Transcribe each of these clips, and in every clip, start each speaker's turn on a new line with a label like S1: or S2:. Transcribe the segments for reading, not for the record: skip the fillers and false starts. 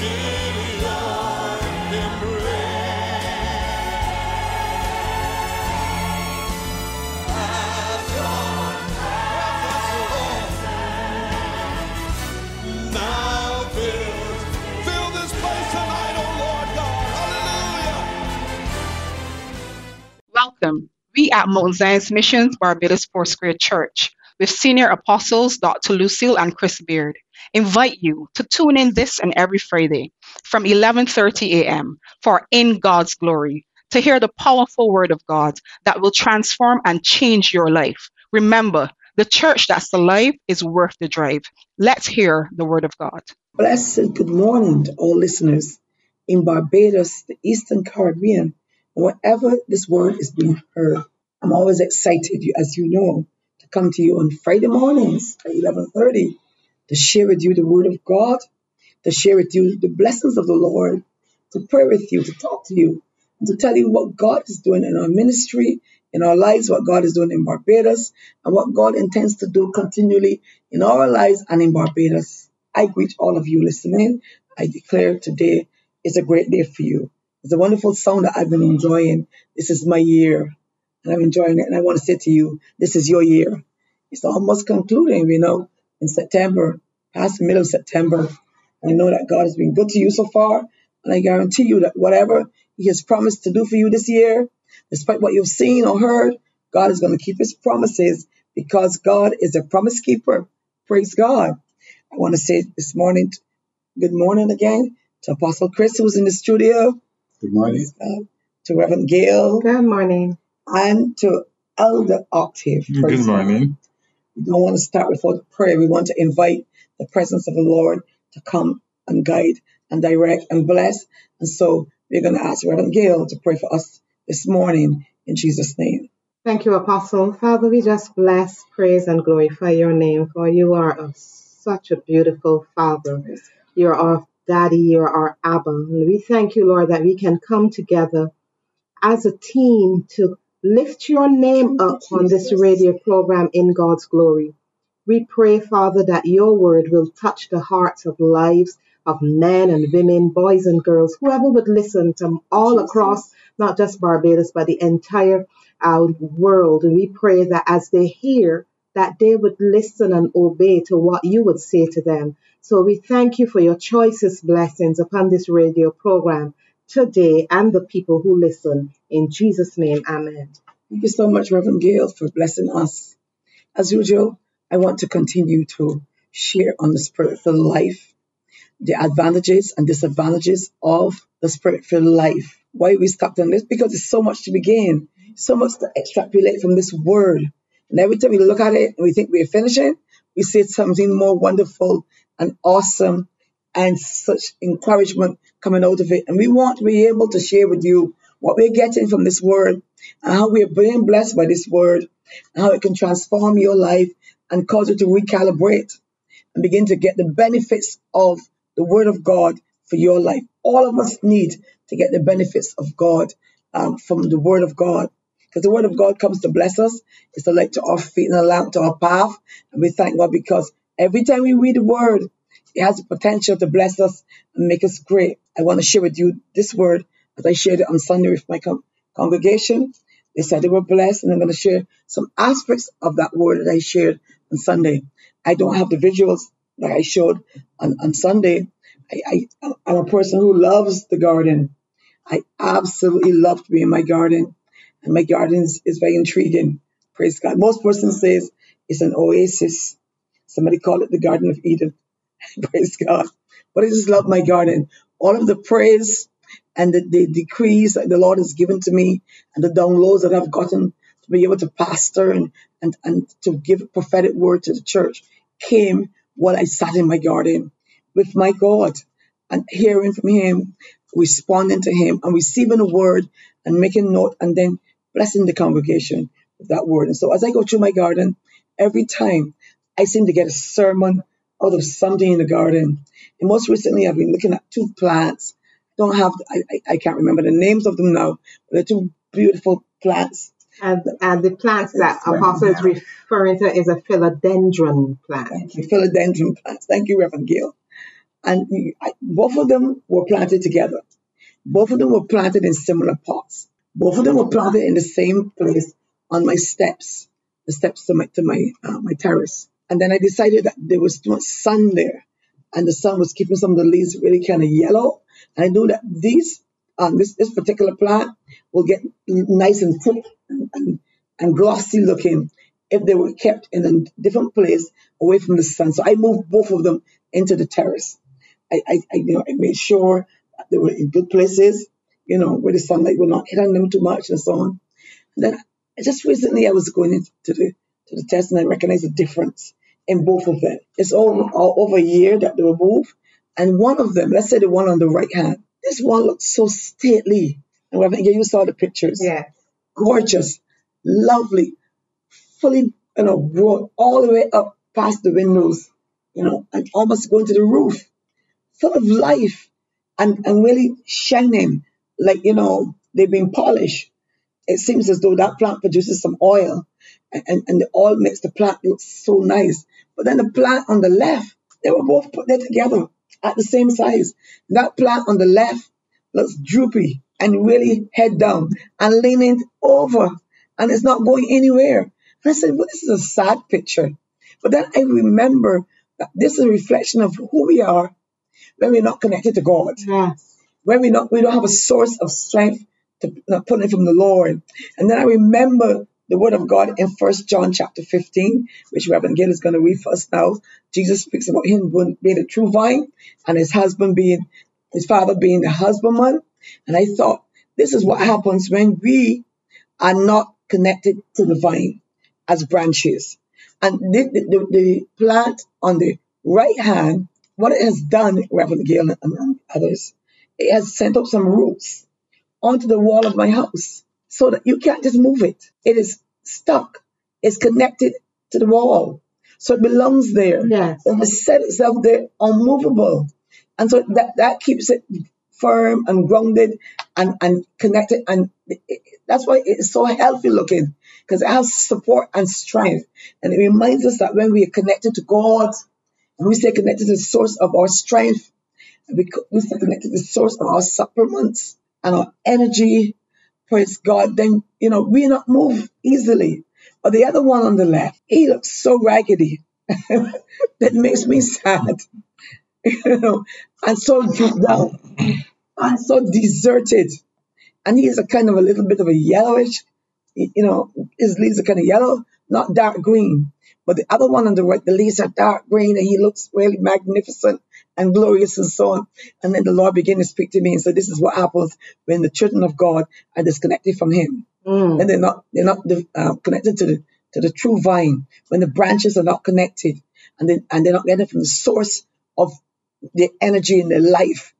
S1: Welcome. We at Mount Zion's Missions Barbados Foursquare Church, with Senior Apostles Dr. Lucille and Chris Beard, invite you to tune in this and every Friday from 11:30 a.m. for In God's Glory to hear the powerful Word of God that will transform and change your life. Remember, the church that's alive is worth the drive. Let's hear the Word of God.
S2: Blessed good morning to all listeners in Barbados, the Eastern Caribbean, and wherever this word is being heard. I'm always excited, as you know, to come to you on Friday mornings at 11:30 to share with you the word of God, to share with you the blessings of the Lord, to pray with you, to talk to you, and to tell you what God is doing in our ministry, in our lives, what God is doing in Barbados, and what God intends to do continually in our lives and in Barbados. I greet all of you listening. I declare today is a great day for you. It's a wonderful song that I've been enjoying. This is my year, and I'm enjoying it. And I want to say to you, this is your year. It's almost concluding, in September, past the middle of September. I know that God has been good to you so far, and I guarantee you that whatever He has promised to do for you this year, despite what you've seen or heard, God is going to keep His promises because God is a promise keeper. Praise God. I want to say this morning, good morning again to Apostle Chris, who's in the studio.
S3: Good morning.
S2: To Reverend Gail.
S4: Good morning.
S2: And to Elder Octave.
S3: Good morning.
S2: We don't want to start without prayer. We want to invite the presence of the Lord to come and guide and direct and bless. And so we're going to ask Reverend Gail to pray for us this morning in Jesus' name.
S4: Thank you, Apostle. Father, we just bless, praise, and glorify your name, for you are such a beautiful Father. You're our Daddy, you're our Abba. And we thank you, Lord, that we can come together as a team to lift your name up on this radio program In God's Glory. We pray, Father, that your word will touch the hearts of lives of men and women, boys and girls, whoever would listen to all across, not just Barbados, but the entire world. And we pray that as they hear, that they would listen and obey to what you would say to them. So we thank you for your choicest blessings upon this radio program today and the people who listen. In Jesus' name, amen.
S2: Thank you so much, Reverend Gail, for blessing us. As usual, I want to continue to share on the Spirit-filled life, the advantages and disadvantages of the Spirit-filled life. Why we stopped on this? Because there's so much to be gained, so much to extrapolate from this word. And every time we look at it and we think we're finishing, we see something more wonderful and awesome and such encouragement coming out of it. And we want to be able to share with you what we're getting from this word and how we're being blessed by this word and how it can transform your life and cause you to recalibrate and begin to get the benefits of the word of God for your life. All of us need to get the benefits of God from the word of God. Because the word of God comes to bless us. It's a light to our feet and a lamp to our path. And we thank God because every time we read the word, it has the potential to bless us and make us great. I want to share with you this word as I shared it on Sunday with my congregation. They said they were blessed, and I'm going to share some aspects of that word that I shared on Sunday. I don't have the visuals that I showed on Sunday. I'm a person who loves the garden. I absolutely love to be in my garden. And my garden is very intriguing. Praise God. Most persons say it's an oasis. Somebody called it the Garden of Eden. Praise God. But I just love my garden. All of the praise and the decrees that the Lord has given to me and the downloads that I've gotten to be able to pastor and to give a prophetic word to the church came while I sat in my garden with my God and hearing from Him, responding to Him and receiving a word and making note and then blessing the congregation with that word. And so as I go through my garden, every time I seem to get a sermon out of something in the garden. And most recently, I've been looking at two plants. I can't remember the names of them now, but they're two beautiful plants.
S4: And the plants that Apostle is referring to is a philodendron plant.
S2: Thank you, philodendron plants. Thank you, Reverend Gail. And both of them were planted together. Both of them were planted in similar pots. Both of them were planted in the same place on my steps, the steps to my terrace. And then I decided that there was too much sun there, and the sun was keeping some of the leaves really kind of yellow. And I knew that this particular plant will get nice and thick and glossy looking if they were kept in a different place away from the sun. So I moved both of them into the terrace. I made sure that they were in good places, where the sunlight will not hit on them too much and so on. And then just recently I was going into the test, and I recognized the difference in both of them. It's all over a year that they were moved. And one of them, let's say the one on the right hand, this one looks so stately. And Reverend, you saw the pictures.
S4: Yeah.
S2: Gorgeous, lovely, fully, grown all the way up past the windows, and almost going to the roof, full of life and really shining like, they've been polished. It seems as though that plant produces some oil, and the oil makes the plant look so nice. But then the plant on the left, they were both put there together at the same size. That plant on the left looks droopy and really head down and leaning over, and it's not going anywhere. And I said, well, this is a sad picture. But then I remember that this is a reflection of who we are when we're not connected to God.
S4: Yes.
S2: When we don't have a source of strength to put it from the Lord. And then I remember the word of God in 1 John chapter 15, which Reverend Gill is going to read for us now. Jesus speaks about him being the true vine and his father being the husbandman. And I thought, this is what happens when we are not connected to the vine as branches. And the plant on the right hand, what it has done, Reverend Gill and others, it has sent up some roots onto the wall of my house so that you can't just move it. It is stuck. It's connected to the wall. So it belongs there.
S4: Yes.
S2: It has set itself there unmovable. And so that keeps it firm and grounded and connected. And that's why it's so healthy looking, because it has support and strength. And it reminds us that when we are connected to God, and we stay connected to the source of our strength, and we stay connected to the source of our supplements and our energy, praise God, then, we not move easily. But the other one on the left, he looks so raggedy. That makes me sad. And so dropped down and so deserted. And he's a kind of a little bit of a yellowish, his leaves are kind of yellow, not dark green. But the other one on the right, the leaves are dark green, and he looks really magnificent and glorious and so on. And then the Lord began to speak to me and said, this is what happens when the children of God are disconnected from him. And they're not connected to the true vine, when the branches are not connected, and they're not getting from the source of their energy and their life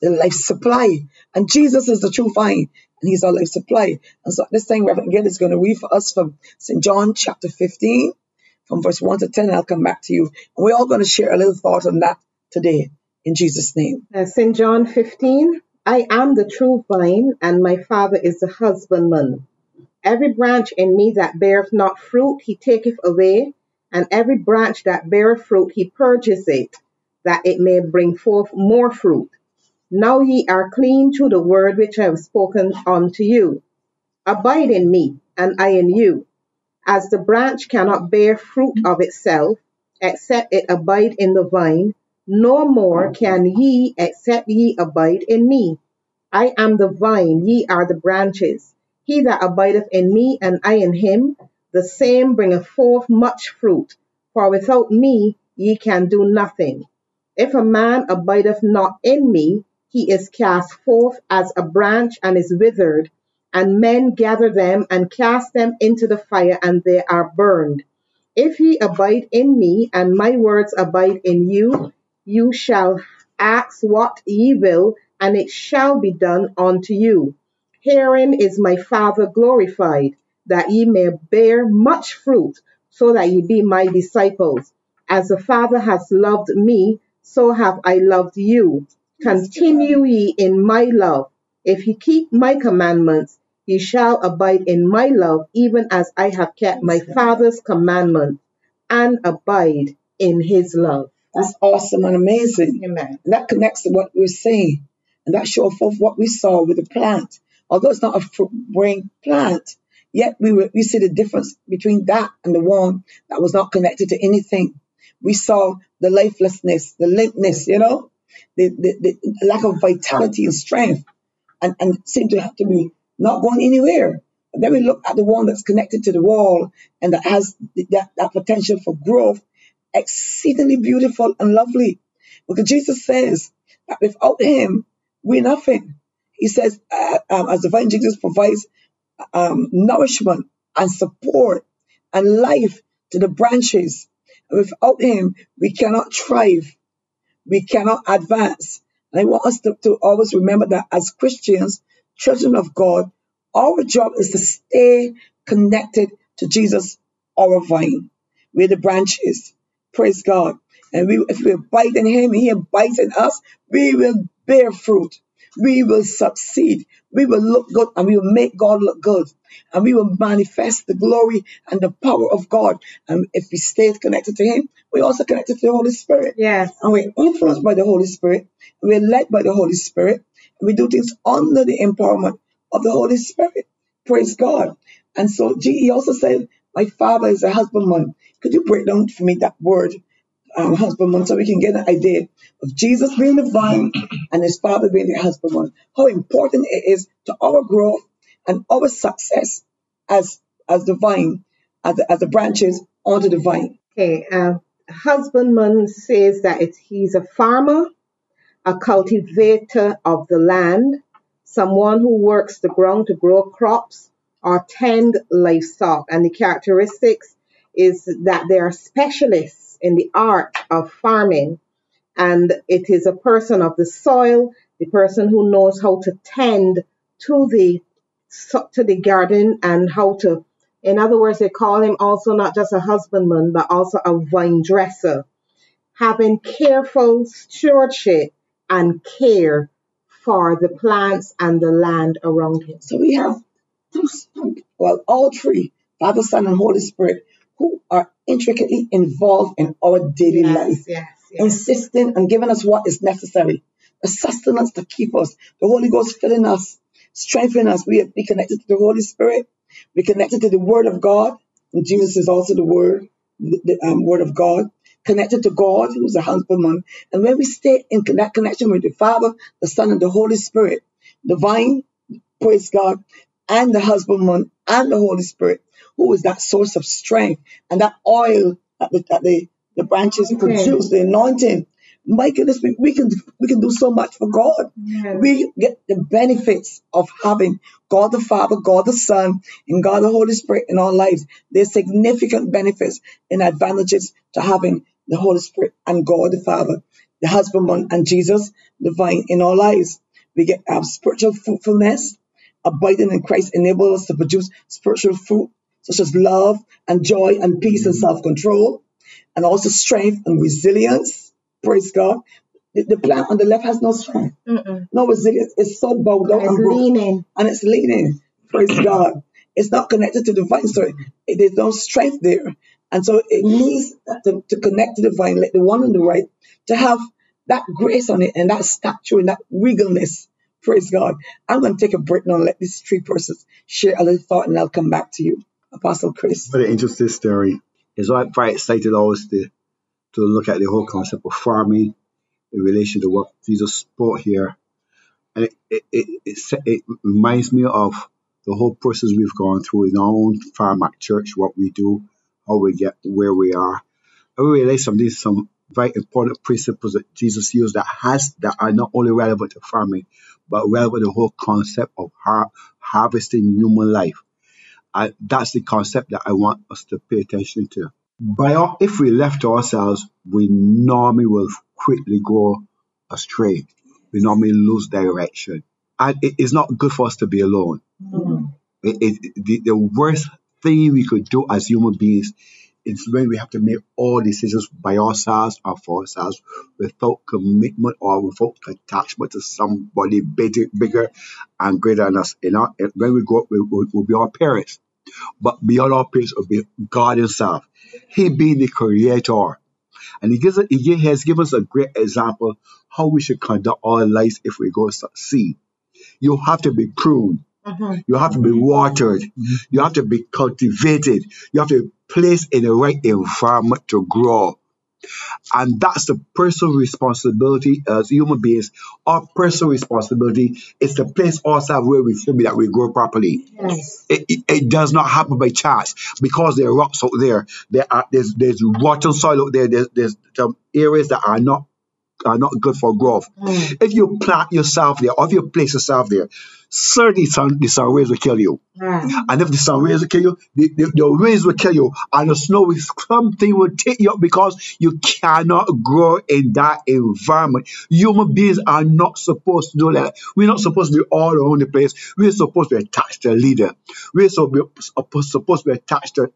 S2: supply. And Jesus is the true vine, and he's our life supply. And so this time, Reverend Gill is going to read for us from St. John chapter 15, from verse 1 to 10. I'll come back to you. And we're all going to share a little thought on that today, in Jesus' name.
S4: St. John 15, I am the true vine, and my Father is the husbandman. Every branch in me that beareth not fruit, he taketh away, and every branch that beareth fruit, he purges it, that it may bring forth more fruit. Now ye are clean through the word which I have spoken unto you. Abide in me, and I in you. As the branch cannot bear fruit of itself, except it abide in the vine, no more can ye, except ye abide in me. I am the vine, ye are the branches. He that abideth in me, and I in him, the same bringeth forth much fruit. For without me ye can do nothing. If a man abideth not in me, he is cast forth as a branch and is withered, and men gather them and cast them into the fire, and they are burned. If ye abide in me, and my words abide in you, you shall ask what ye will, and it shall be done unto you. Herein is my Father glorified, that ye may bear much fruit, so that ye be my disciples. As the Father has loved me, so have I loved you. Continue ye in my love. If ye keep my commandments, ye shall abide in my love, even as I have kept my Father's commandments, and abide in his love.
S2: That's awesome and amazing.
S4: Amen.
S2: And that connects to what we're saying. And that shows forth what we saw with the plant. Although it's not a fruit-bearing plant, yet we see the difference between that and the one that was not connected to anything. We saw the lifelessness, the limpness, the lack of vitality and strength, and seem to have to be not going anywhere. But then we look at the one that's connected to the wall and that has that potential for growth, exceedingly beautiful and lovely. Because Jesus says that without him, we're nothing. He says, as the vine, Jesus provides nourishment and support and life to the branches. And without him, we cannot thrive. We cannot advance. And I want us to always remember that as Christians, children of God, our job is to stay connected to Jesus, our vine. We're the branches. Praise God. And if we abide in him, he abides in us, we will bear fruit. We will succeed. We will look good and we will make God look good. And we will manifest the glory and the power of God. And if we stay connected to him, we're also connected to the Holy Spirit.
S4: Yes.
S2: And we're influenced by the Holy Spirit. We're led by the Holy Spirit. And we do things under the empowerment of the Holy Spirit. Praise God. And so he also said, my father is a husbandman. Could you break down for me that word, husbandman, so we can get an idea of Jesus being the vine and his father being the husbandman? How important it is to our growth and our success as the vine, as the branches onto the vine.
S4: Okay. Husbandman says that he's a farmer, a cultivator of the land, someone who works the ground to grow crops or tend livestock. And the characteristics is that they are specialists in the art of farming. And it is a person of the soil, the person who knows how to tend to the garden and how to, in other words, they call him also not just a husbandman, but also a vine dresser, having careful stewardship and care for the plants and the land around him.
S2: So we have all three, Father, Son, and Holy Spirit, who are intricately involved in our daily life, insisting and giving us what is necessary, the sustenance to keep us, the Holy Ghost filling us, strengthening us. We be connected to the Holy Spirit. We're connected to the Word of God, and Jesus is also the Word, the Word of God. Connected to God, who's a husbandman. And when we stay in that connection with the Father, the Son, and the Holy Spirit, the vine, praise God, and the husbandman and the Holy Spirit, who is that source of strength and that oil that the branches produce, the anointing. My goodness, we can do so much for God.
S4: Yes.
S2: We get the benefits of having God the Father, God the Son, and God the Holy Spirit in our lives. There's significant benefits and advantages to having the Holy Spirit and God the Father, the husbandman, and Jesus, the vine, in our lives. We get spiritual fruitfulness. Abiding in Christ enables us to produce spiritual fruit such as love and joy and peace and self-control, and also strength and resilience. Praise God. The plant on the left has no strength, no resilience. It's so bowed down and broken, and it's leaning. Praise God. It's not connected to the vine, so there's no strength there. And so it needs to connect to the vine, like the one on the right, to have that grace on it and that stature and that regalness. Praise God. I'm going to take a break now and let these three persons share a little thought, and I'll come back to you, Apostle Chris.
S3: Very interesting story. It's very excited always to look at the whole concept of farming in relation to what Jesus spoke here. And it reminds me of the whole process we've gone through in our own farm at church, what we do, how we get where we are. I realize some very important principles that Jesus used that are not only relevant to farming, but relevant to the whole concept of harvesting human life. That's the concept that I want us to pay attention to. If we left ourselves, we normally will quickly go astray. We normally lose direction. And it is not good for us to be alone. The worst thing we could do as human beings is when we have to make all decisions by ourselves or for ourselves without commitment or without attachment to somebody bigger and greater than us. When we grow up, we'll be our parents. But beyond our parents will be God himself. He being the creator. And he has given us a great example how we should conduct our lives if we go succeed. You have to be pruned. You have to be watered. You have to be cultivated. You have to be placed in the right environment to grow. And that's the personal responsibility as human beings. Our personal responsibility is to place ourselves where we feel that we grow properly.
S4: Yes.
S3: It does not happen by chance because there are rocks out there. There's rotten soil out there. There's some areas that are not good for growth. If you plant yourself there, or if you place yourself there, certainly the sun rays will kill you. And if the sun rays will kill you, the winds will kill you, and the snow will something will take you up because you cannot grow in that environment. Human beings are not supposed to do that. We're not supposed to be all around the place. We're supposed to be attached to a leader. We're supposed to be attached to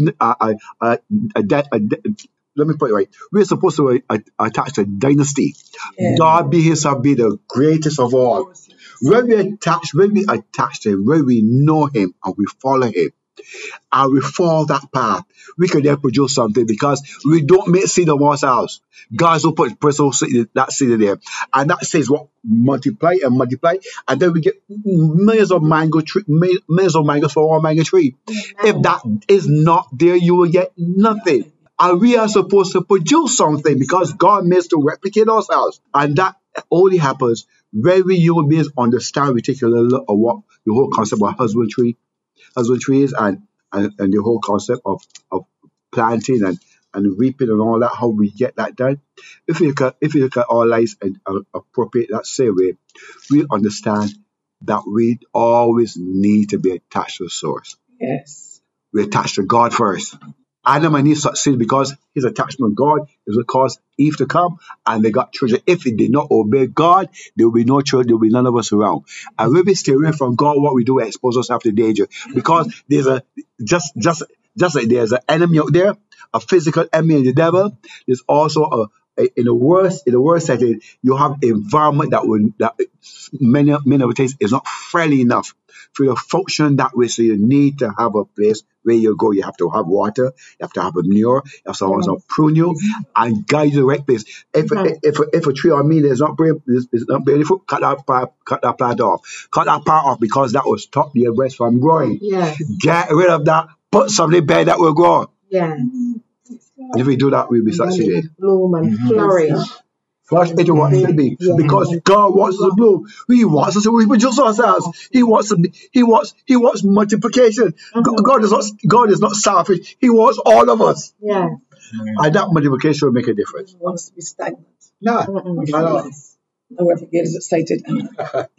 S3: let me put it right. We're supposed to be attached to a dynasty. God be himself be the greatest of all. When we attach to him, when we know him and we follow him, and we follow that path, we can then produce something because we don't make seed of ourselves. God's will put personal seed, that seed there. And that says what? Multiply and multiply. And then we get millions of mangoes for our mango tree. If that is not there, you will get nothing. And we are supposed to produce something because God made us to replicate ourselves. And that only happens when we human beings understand, we take a little of what the whole concept of husbandry is and the whole concept of planting and reaping and all that, how we get that done. If you look at our lives and appropriate that same way, we understand that we always need to be attached to the source.
S2: Yes.
S3: We attach to God first. Adam and Eve succeeded because his attachment to God is what caused Eve to come, and they got children. If they did not obey God, there will be no children, there will be none of us around. And when we stay away from God, what we do, we expose ourselves to danger. Because there's just like there's an enemy out there, a physical enemy, the devil, there's also in the worst setting, you have environment that many of the times is not friendly enough for you to function that way. So you need to have a place where you go. You have to have water, you have to have a manure, you have someone to prune you and guide you to the right place. If a tree or me is not bearing fruit, cut that plant off. Cut that part off because that will stop the breast from growing.
S4: Yes.
S3: Get rid of that, put something better that will grow.
S4: Yes.
S3: And if we do that, we'll be succeeded.
S4: Bloom and flourish.
S3: Flush into what it be. Because God wants us to bloom. He wants us to reproduce ourselves. He wants multiplication. God is not selfish. He wants all of us.
S4: Yeah.
S3: And that multiplication will make a difference.
S2: He wants us to be stagnant.
S3: No.
S2: And we're getting excited and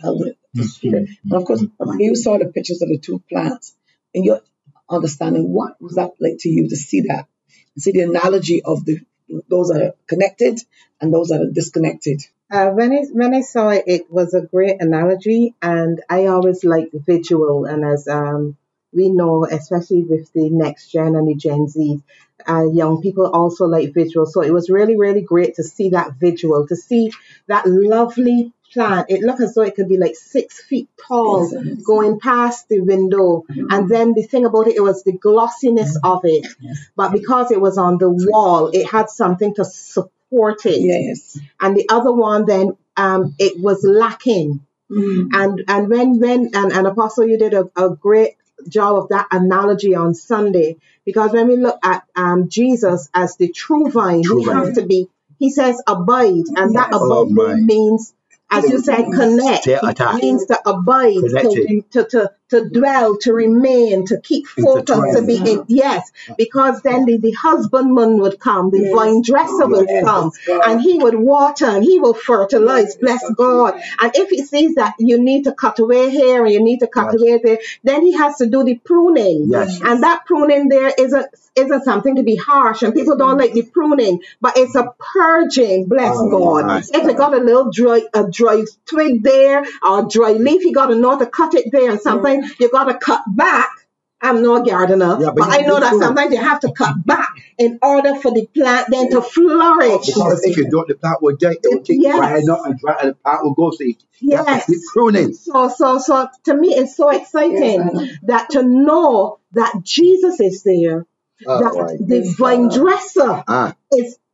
S2: and of course, when you saw the pictures of the two plants, and you're understanding what was that like to you to see that, and see the analogy of those that are connected and those that are disconnected.
S4: When I saw it, it was a great analogy, and I always like visual. And as we know, especially with the next gen and the Gen Z, young people also like visual. So it was really, really great to see that visual, to see that lovely plant. It looked as though it could be like 6 feet tall, going past the window. And then the thing about it was the glossiness of it. But because it was on the wall, it had something to support it.
S2: Yes.
S4: And the other one then, it was lacking. And when Apostle, you did a great job of that analogy on Sunday, because when we look at Jesus as the true vine, have to be, he says abide, and that abide means, as you said, connect. It means to abide, to dwell, to remain, to keep focus, to be in. Yes, because then the husbandman would come, the vine dresser would come, and he would water and he will fertilize. Bless God. And if he sees that you need to cut away here and you need to cut away there, then he has to do the pruning.
S3: Yes.
S4: And that pruning there isn't something to be harsh, and people don't like the pruning, but it's a purging. Bless God. If you got a little dry twig there or dry leaf, you got to know to cut it there, and sometimes you got to cut back. I'm no gardener, but I know that sometimes you have to cut back in order for the plant then to flourish.
S3: Because if you don't, the plant will die. It will keep drying up and the plant will go. So you have to keep pruning.
S4: So to me, it's so exciting that to know that Jesus is there, that the vine dresser is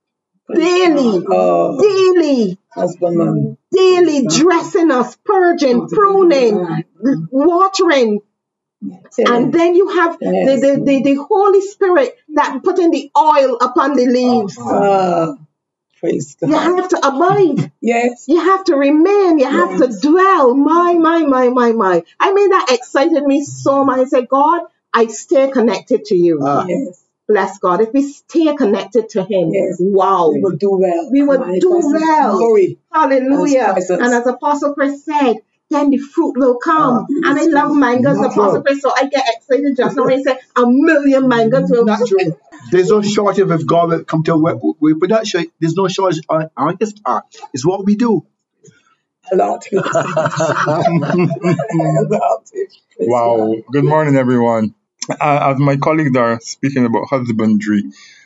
S4: daily,
S2: Oh,
S4: daily,
S2: husbandman.
S4: daily dressing us, purging, pruning, watering. And then you have the Holy Spirit that putting the oil upon the leaves.
S2: Praise God.
S4: You have to abide.
S2: Yes.
S4: You have to remain. You have to dwell. My. I mean, that excited me so much. I said, God, I stay connected to you.
S2: Yes.
S4: Bless God. If we stay connected to Him, wow.
S2: We will do well.
S4: We will do well.
S2: Glory.
S4: Hallelujah. And as Apostle Chris said, then the fruit will come. And I love mangoes, Apostle Chris, so I get excited just now when he said 1,000,000 mangoes will come.
S3: There's no shortage if God will come to with production. There's no shortage on this part. It's what we do.
S2: A lot.
S5: Wow. Good morning, everyone. As my colleagues are speaking about husbandry,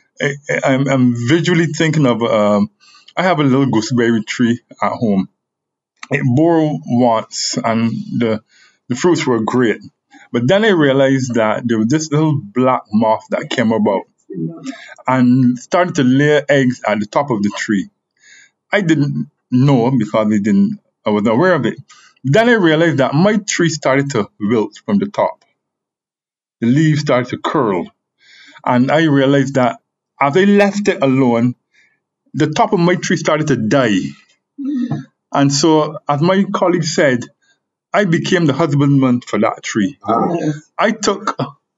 S5: I'm visually thinking of, I have a little gooseberry tree at home. It bore once and the fruits were great. But then I realized that there was this little black moth that came about and started to lay eggs at the top of the tree. I didn't know because I wasn't aware of it. Then I realized that my tree started to wilt from the top. The leaves started to curl. And I realized that as I left it alone, the top of my tree started to die. And so, as my colleague said, I became the husbandman for that tree. I took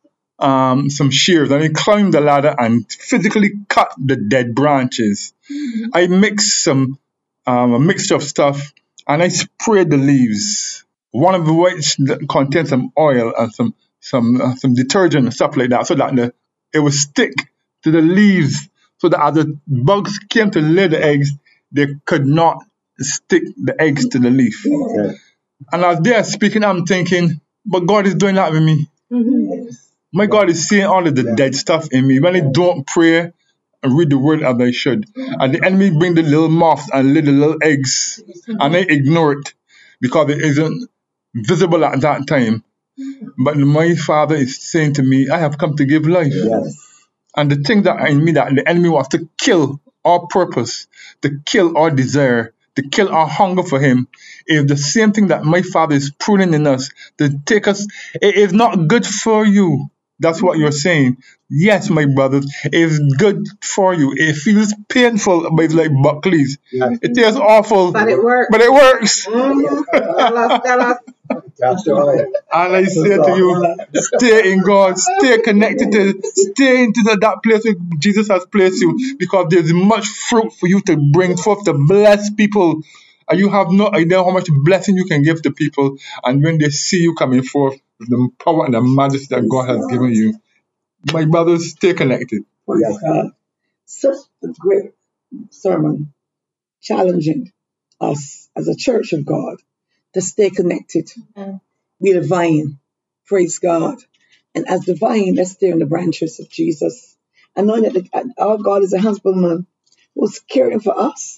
S5: some shears and I climbed the ladder and physically cut the dead branches. I mixed a mixture of stuff and I sprayed the leaves. One of which contained some oil and some detergent and stuff like that, so that it would stick to the leaves, so that as the bugs came to lay the eggs, they could not stick the eggs to the leaf.
S3: Okay.
S5: And as they are speaking, I'm thinking, but God is doing that with me. My God is seeing all of the dead stuff in me. When I don't pray and read the word as I should, and the enemy bring the little moths and lay the little eggs, and I ignore it because it isn't visible at that time. But my Father is saying to me, I have come to give life.
S3: Yes.
S5: And the thing that in me that the enemy wants to kill our purpose, to kill our desire, to kill our hunger for Him, is the same thing that my Father is pruning in us, to take us. It is not good for you. That's what you're saying. Yes, my brothers, it is good for you. It feels painful, but it's like Buckley's.
S3: Yes.
S5: It is awful,
S4: But it works.
S5: but it works.
S4: Tell us.
S3: That's right.
S5: And I say to you, stay in God, stay connected stay into that place where Jesus has placed you, because there's much fruit for you to bring forth to bless people. And you have no idea how much blessing you can give to people. And when they see you coming forth with the power and the majesty that God has given you, my brothers, stay connected.
S2: Praise God. Such a great sermon challenging us as a church of God to stay connected. Be the vine. Praise God. And as the vine, let's stay in the branches of Jesus. And knowing that our God is a husbandman who's caring for us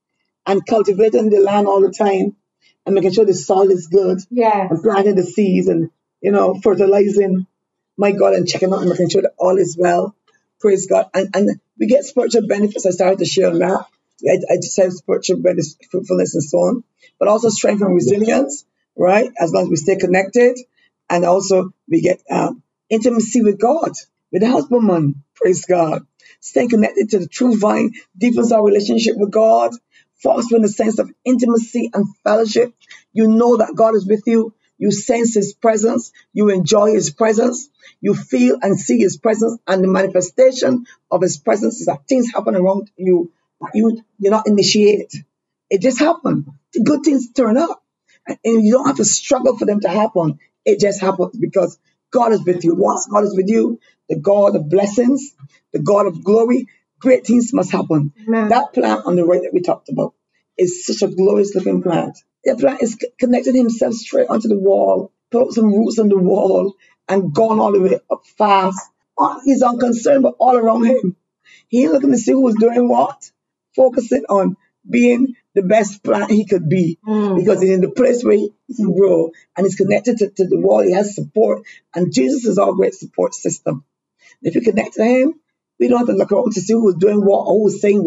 S2: and cultivating the land all the time and making sure the soil is good. And planting the seeds and, fertilizing, my God, and checking out and making sure that all is well. Praise God. And we get spiritual benefits. I started to share on that. I just have spiritual benefits, fruitfulness and so on, but also strength and resilience, right? As long as we stay connected. And also we get intimacy with God, with the husbandman. Praise God. Staying connected to the true vine deepens our relationship with God, fostering a sense of intimacy and fellowship. You know that God is with you. You sense His presence. You enjoy His presence. You feel and see His presence. And the manifestation of His presence is that things happen around you. You're not initiated. It just happened. Good things turn up. And you don't have to struggle for them to happen. It just happens because God is with you. Once God is with you, the God of blessings, the God of glory, great things must happen.
S4: Amen.
S2: That plant on the right that we talked about is such a glorious looking plant. The plant is connected himself straight onto the wall, put up some roots on the wall, and gone all the way up fast. He's unconcerned, but all around him. He ain't looking to see who's doing what, focusing on being the best plant he could be, because he's in the place where he can grow and he's connected to the wall. He has support, and Jesus is our great support system. If you connect to Him, we don't have to look around to see who's doing what or who's saying what.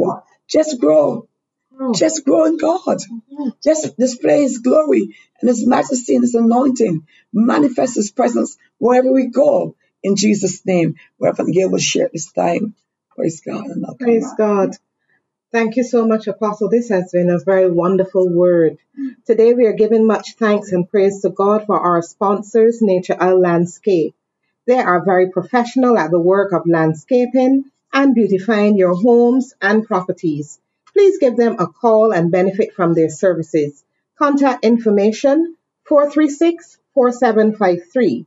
S2: Just grow.
S4: Oh,
S2: Just grow in God.
S4: mhm.
S2: Just display His glory and His majesty and His anointing. Manifest His presence wherever we go. In Jesus' name. Reverend Gail will share this time. Praise God. And I'll come
S4: Praise
S2: back.
S4: God. Thank you so much, Apostle. This has been a very wonderful word. Today we are giving much thanks and praise to God for our sponsors, Nature L Landscape. They are very professional at the work of landscaping and beautifying your homes and properties. Please give them a call and benefit from their services. Contact information 436-4753.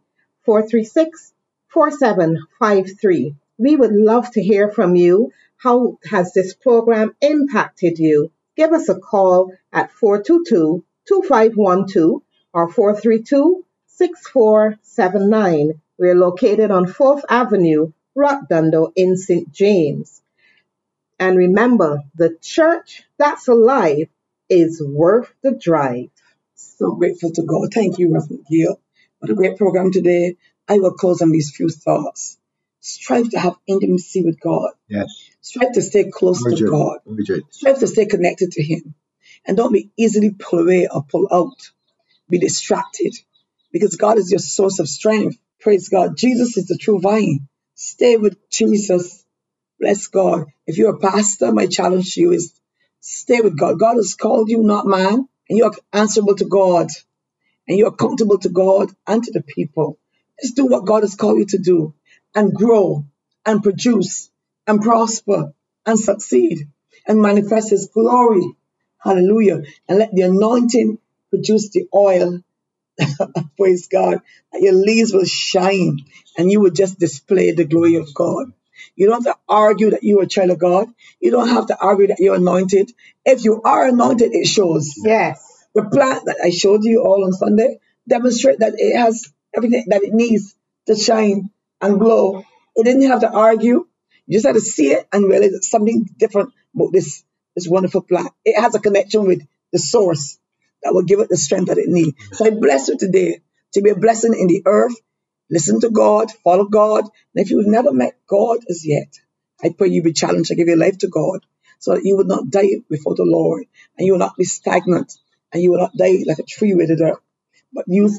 S4: 436-4753. We would love to hear from you. How has this program impacted you? Give us a call at 422-2512 or 432-6479. We're located on 4th Avenue, Rockdundle in St. James. And remember, the church that's alive is worth the drive.
S2: So grateful to God. Thank you, Reverend Gail, for the great program today. I will close on these few thoughts. Strive to have intimacy with God.
S3: Yes.
S2: Strive to stay close to
S3: Urgent.
S2: God.
S3: Urgent.
S2: Strive to stay connected to Him. And don't be easily pulled away or pulled out. Be distracted. Because God is your source of strength. Praise God. Jesus is the true vine. Stay with Jesus. Bless God. If you're a pastor, my challenge to you is stay with God. God has called you, not man. And you are answerable to God. And you are accountable to God and to the people. Just do what God has called you to do. And grow. And produce. And prosper. And succeed. And manifest His glory. Hallelujah. And let the anointing produce the oil. Praise God. That your leaves will shine and you will just display the glory of God. You don't have to argue that you are a child of God. You don't have to argue that you're anointed. If you are anointed, it shows.
S4: Yes.
S2: The plant that I showed you all on Sunday demonstrate that it has everything that it needs to shine and glow. It didn't have to argue. You just had to see it and realize that something different about this wonderful plant. It has a connection with the source that will give it the strength that it needs. So I bless you today to be a blessing in the earth. Listen to God, follow God. And if you've never met God as yet, I pray you be challenged to give your life to God so that you would not die before the Lord and you will not be stagnant and you will not die like a tree withered up, but use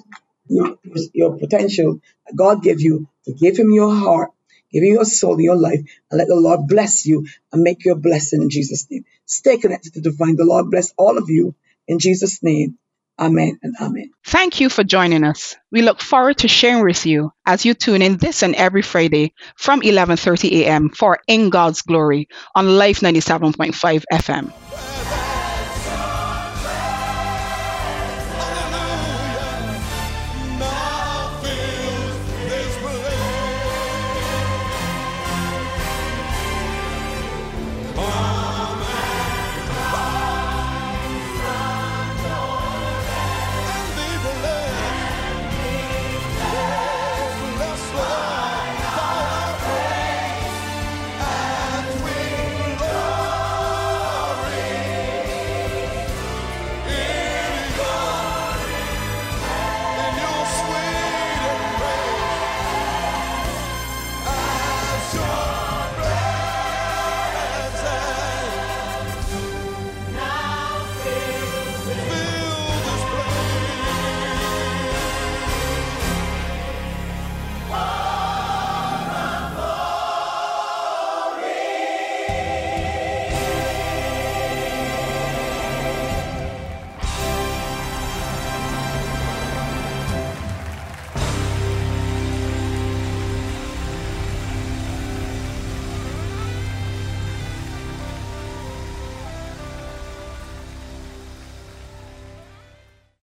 S2: your potential that God gave you to give Him your heart, give Him your soul, your life, and let the Lord bless you and make you a blessing in Jesus' name. Stay connected to the divine. The Lord bless all of you in Jesus' name. Amen and amen.
S1: Thank you for joining us. We look forward to sharing with you as you tune in this and every Friday from 11:30 a.m. for In God's Glory on Life 97.5 FM.